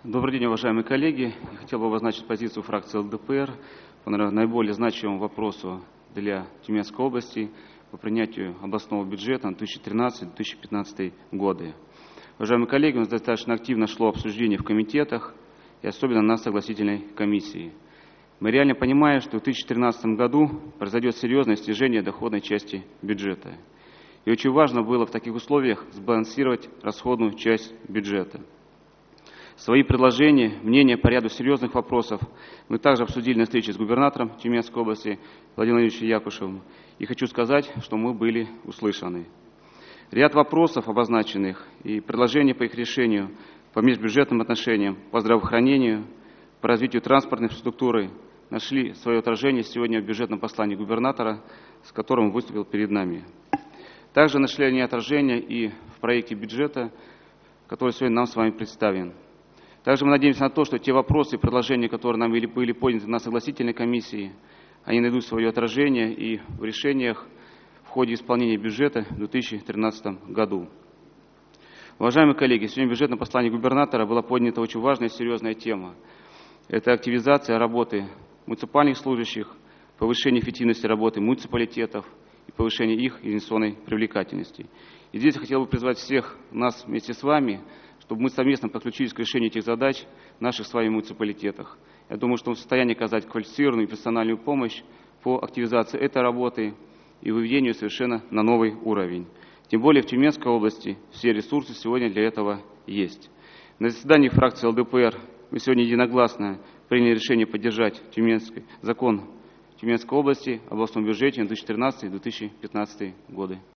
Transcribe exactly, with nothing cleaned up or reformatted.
Добрый день, уважаемые коллеги. Я хотел бы обозначить позицию фракции эл дэ пэ эр по наиболее значимому вопросу для Тюменской области по принятию областного бюджета на две тысячи тринадцатый — две тысячи пятнадцатый годы. Уважаемые коллеги, у нас достаточно активно шло обсуждение в комитетах и особенно на согласительной комиссии. Мы реально понимаем, что в две тысячи тринадцатом году произойдет серьезное снижение доходной части бюджета. И очень важно было в таких условиях сбалансировать расходную часть бюджета. Свои предложения, мнения по ряду серьезных вопросов мы также обсудили на встрече с губернатором Тюменской области Владимиром Владимировичем Якушевым. И хочу сказать, что мы были услышаны. Ряд вопросов обозначенных и предложений по их решению по межбюджетным отношениям, по здравоохранению, по развитию транспортной инфраструктуры нашли свое отражение сегодня в бюджетном послании губернатора, с которым он выступил перед нами. Также нашли они отражение и в проекте бюджета, который сегодня нам с вами представлен. Также мы надеемся на то, что те вопросы и предложения, которые нам были подняты на согласительной комиссии, они найдут свое отражение и в решениях в ходе исполнения бюджета в две тысячи тринадцатом году. Уважаемые коллеги, сегодня в бюджетном послании губернатора была поднята очень важная и серьезная тема. Это активизация работы муниципальных служащих, повышение эффективности работы муниципалитетов и повышение их инвестиционной привлекательности. И здесь я хотел бы призвать всех нас вместе с вами, чтобы мы совместно подключились к решению этих задач в наших с вами муниципалитетах. Я думаю, что мы в состоянии оказать квалифицированную и профессиональную помощь по активизации этой работы и выведению совершенно на новый уровень. Тем более в Тюменской области все ресурсы сегодня для этого есть. На заседании фракции эл дэ пэ эр мы сегодня единогласно приняли решение поддержать Тюменский, закон Тюменской области об областном бюджете на две тысячи тринадцатый — две тысячи пятнадцатый годы.